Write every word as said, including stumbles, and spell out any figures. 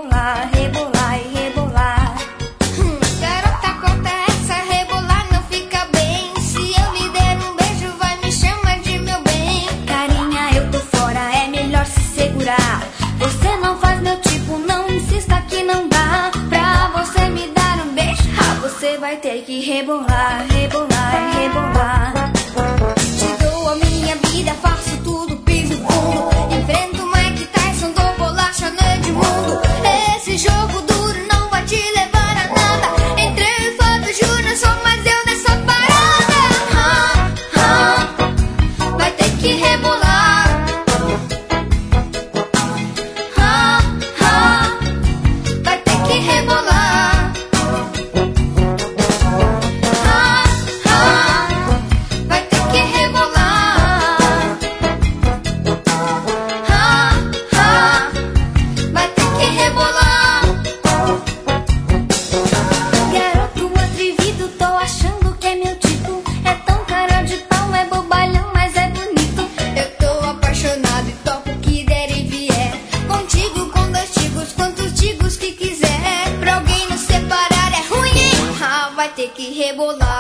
rebolar, rebolar e rebolar. Hum, garota, corta essa, rebolar não fica bem. Se eu lhe der um beijo, vai me chamar de meu bem. Carinha, eu tô fora, é melhor se segurar. Você não faz meu tipo, não insista que não dá. Pra você me dar um beijo, ah, você vai ter que rebolar, rebolar e rebolar. Te dou a minha vida, faço tudo, piso fundo. Enfrento Mike Tyson, dou bolacha no Edmundo. Esse jogo duro não vai te levar a nada. Entrei em Fábio Júnior, só mais eu nessa parada. Ah, ah, vai ter que rebolar. Ah, ah, vai ter que rebolar. Ah, ah, vai ter que rebolar. Ah, ah, vai ter que rebolar. Garoto atrevido, tô achando que é meu tipo. É tão cara de pau, é bobalhão, mas é bonito. Eu tô apaixonado e topo o que der e vier. Contigo com dois tigos, quantos tigos que quiser. Pra alguém nos separar é ruim, hein? Ah, vai ter que rebolar.